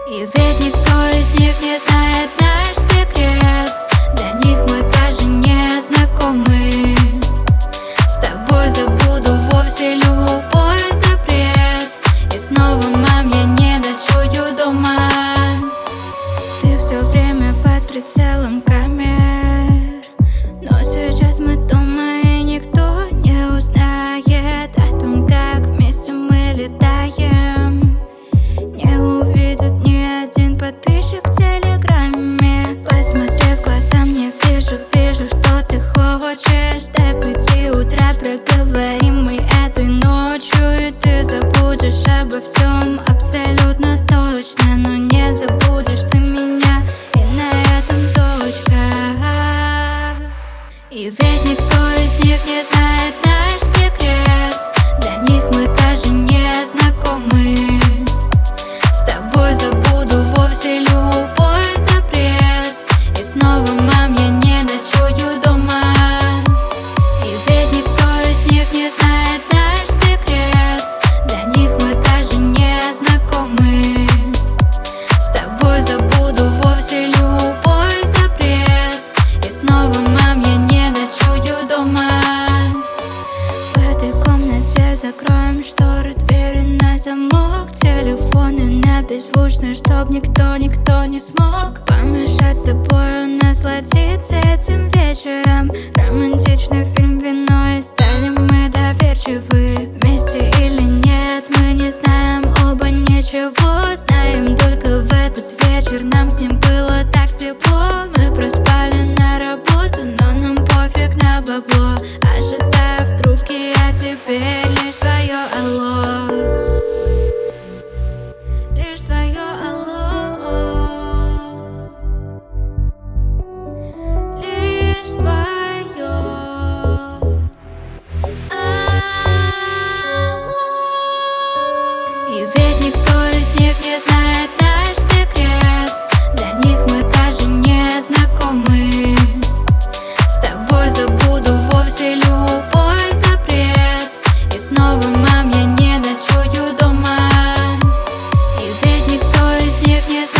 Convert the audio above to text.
И ведь никто из них не знает наш секрет. Для них мы даже не знакомы. С тобой забуду вовсе любой запрет. И снова, мам, я не ночую дома. Ты все время под прицелом камер, но сейчас мы дома, и никто не узнает о том, как вместе мы летаем. Не увидит ни один подписчик в телеграме. Посмотри в глаза мне, вижу, что ты хочешь. До 5 утра проговорим мы этой ночью, и ты забудешь обо всем абсолютно точно. Но не забудешь ты меня, и на этом точка. И ведь никто из них не знает наш секрет. Для них мы даже не знакомы. С тобой забуду вовсе любой запрет. И снова, мам, я не ночую дома. И ведь никто из них не знает наш секрет. Для них мы даже не знакомы. С тобой забуду вовсе любой запрет. И снова, мам, я не ночую дома. В этой комнате закроем шторы, двери на замок, телефоны на беззвучно, чтоб никто не смог помешать с тобою насладиться этим вечером. Романтичный фильм, вино, и стали мы доверчивы. Вместе или нет, мы не знаем оба ничего. Знаем только в этот вечер нам с ним было так тепло. Мы проспали на работу, но нам пофиг на бабло. Ожидаю в трубке, а теперь лишь твое алло. Лишь твое алло. Лишь твое алло. И ведь никто из них не знает наш секрет. Для них мы даже не знакомы. С тобой забуду вовсе любой запрет. И снова, мам, я не ночую дома. И ведь никто из них не знает